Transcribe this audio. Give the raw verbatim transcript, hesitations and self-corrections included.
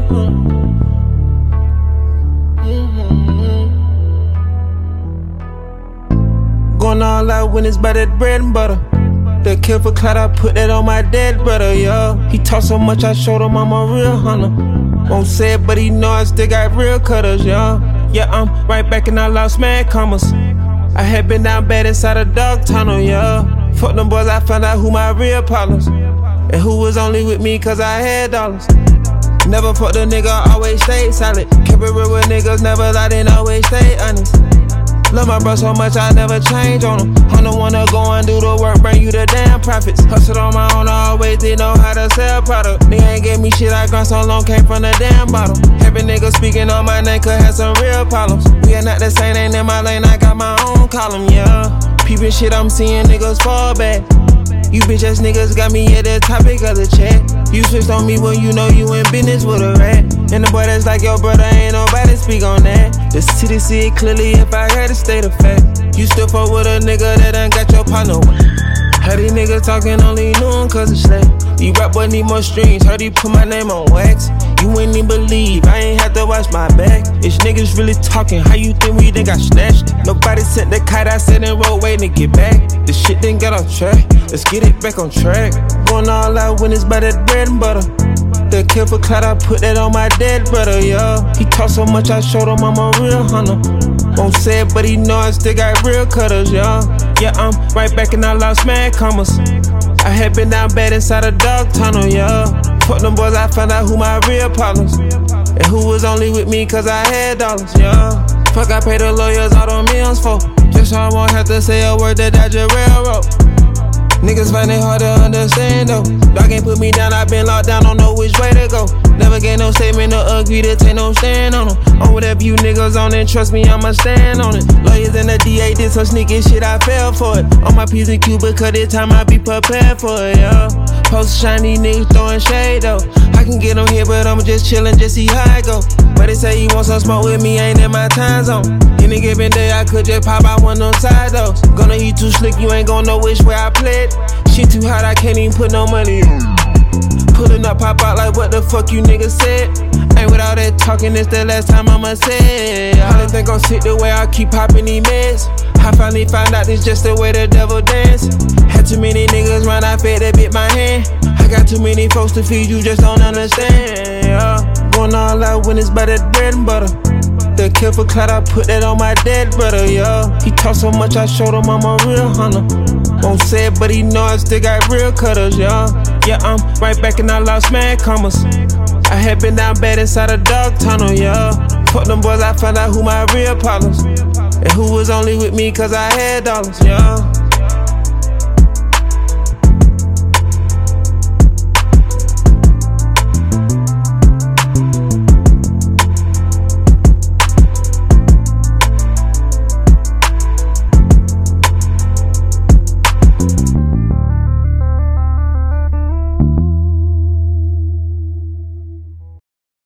Going all out when it's by that bread and butter. The kill for clout, I put that on my dead brother, yeah. He talk so much, I showed him I'm a real hunter. Won't say it, but he know I still got real cutters, yeah. Yeah, I'm right back and I lost mad commas. I had been down bad inside a dog tunnel, yeah. Fuck them boys, I found out who my real problems. And who was only with me cause I had dollars. Never fucked a nigga, always stayed solid. Kept it real with niggas, never lied and always stay honest. Love my bro so much, I never change on him. I'm the one to go and do the work, bring you the damn profits. Hustled on my own, I always did know how to sell product. Nigga ain't gave me shit, I grind so long, came from the damn bottom. Every nigga speaking on my name could have some real problems. We are not the same, ain't in my lane, I got my own column, yeah. Peeping shit, I'm seeing niggas fall back. You bitch ass niggas got me at the topic of the chat. You switched on me when you know you in business with a rat. And the boy that's like your brother, ain't nobody speak on that. The city see it clearly if I had to state of fact. You still fuck with a nigga that done got your partner wet. Heard these niggas talking only knew him cause it's slack. These rap boy need more streams, heard he put my name on wax. You ain't even believe, I ain't had to watch my back. It's niggas really talking, how you think we done got snatched? Nobody sent the kite, I said in road waiting to get back. The shit didn't get off track, let's get it back on track. Going all out when it's by that bread and butter. The kill for clout, I put that on my dead brother, yeah. He talk so much, I showed him I'm a real hunter. Won't say it, but he know I still got real cutters, yeah. Yeah, I'm right back and I lost mad commas. I had been down bad inside a dog tunnel, yeah. Fuck them boys, I found out who my real problems. And who was only with me cause I had dollars, yeah. Fuck, I paid the lawyers all the millions for. Just so I won't have to say a word that dodge a railroad. Niggas find it hard to understand though. Dog ain't put me down, I been locked down, don't know which way to go. Never gave no statement or agree to take no stand on them. On whatever you niggas on it, trust me, I'ma stand on it. Lawyers and the D A did some sneaky shit, I fell for it. On my P's and Q's, because this time I be prepared for it, yeah. Post shiny niggas throwing shade though. I can get on here, but I'm just chillin', just see how I go. But they say you want some smoke with me, ain't in my time zone. Any given day, I could just pop out one of them side though. Gonna eat too slick, you ain't gon' know which way I played. Shit too hot, I can't even put no money on. Pulling up, pop out like what the fuck you niggas said. Ain't with all that talking, it's the last time I'ma say it. I don't think gon' sit the way I keep popping these meds. I finally found out this just the way the devil dance. Had too many niggas run, I fed that bit my hand. I got too many folks to feed, you just don't understand, yeah. Going all out when it's by that bread and butter. The kill for clout, I put that on my dead brother, yeah. He talk so much, I showed him I'm a real hunter. Won't say it, but he know I still got real cutters, yeah. Yeah, I'm right back and I lost mad commas. I had been down bad inside a dog tunnel, yeah. Fuck them boys, I found out who my real problems. And who was only with me cause I had dollars, yeah.